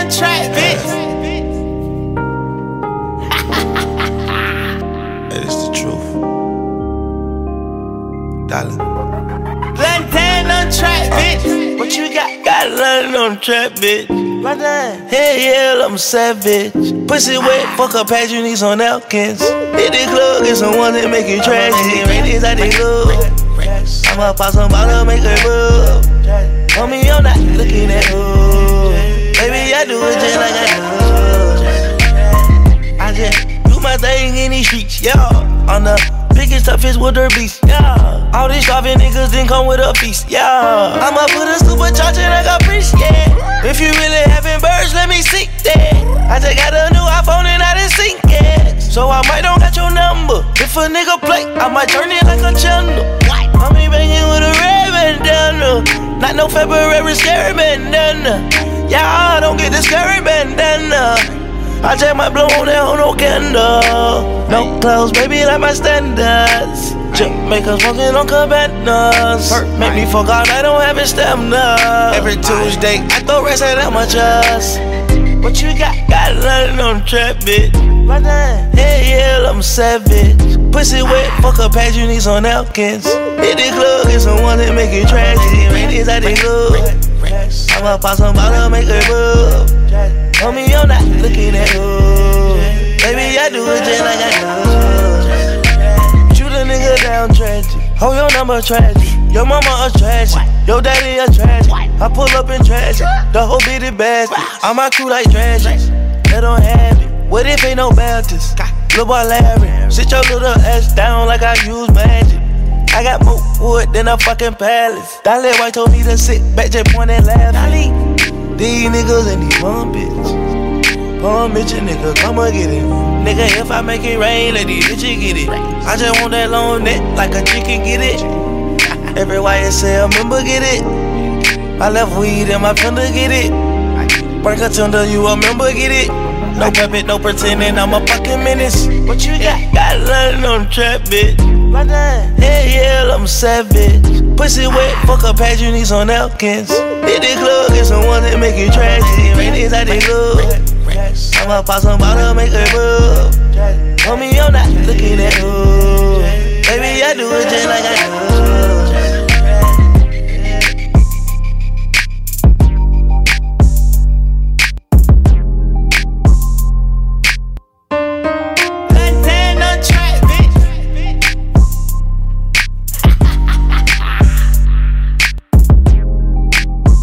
track, bitch. That is the truth. Darling. Plantain on track, bitch. What you got? Got London on the track, bitch. Plantain. Hell yeah, I'm savage. Pussy wet, fuck up past you need some Elkins. Hit the club, get some one that make you trashy. Raiders out they look. I'ma pop some bottle, make her move. Homie, I'm not looking at you. Baby, I do it just like I do. I just do my thing in these streets, yeah. On the biggest, toughest with her beast, yeah. All these starving niggas didn't come with a feast, yeah. I'ma put a supercharger like a priest, yeah. If you really having birds, let me see that. I just got a new iPhone and I didn't sync it. So I might don't got your number. If a nigga play, I might turn it like a channel. I'm banging with a red bandana. Not no February scary bandana. Yeah, don't get the scary bandana. I just might blow on that on no candle. No clothes, baby, like my standards. Jamaicans smoking on cabanas. Make me fuck all night, don't have it stamina. Every Tuesday, I throw rest at my chest. What you got? Got London on the trap, bitch. Hell yeah, I'm savage. Pussy wet, fuck up past you need some Elkins. Hit the club, get some one that make you trashy. Raiders out they look. I'ma pop some bottle, make her move. Homie, I'm not looking at you. Baby, I do it just like I do. Shoot a nigga down tragic. Hold your number tragic. Your mama a tragic. Your daddy a tragic. I pull up in tragic. The whole bitty bastard. On my crew like tragic. They don't have it. What if ain't no Baptist? Lil' boy Larry. Sit your little ass down like I use magic. I got more wood than a fucking palace. Dolly White told me to sit back, just point and laugh. These niggas and these bum bitches. Bum bitch, nigga, come and get it. Nigga, if I make it rain, let these bitches get it. I just want that long neck like a chicken, get it. Every YSL member get it. I left weed in my fender, get it. Break a tender, you a member, get it. No puppet, no pretending, I'm a fucking menace. What you got? Got London on the trap, bitch. Hell yeah, I'm savage. Pussy wet, fuck up past you need some Elkins. Hit the club, get some one that make you trashy. Raiders out they look. I'ma pop some bottle, make her move. Homie, I'm not looking at you. Baby, I do it just like I do.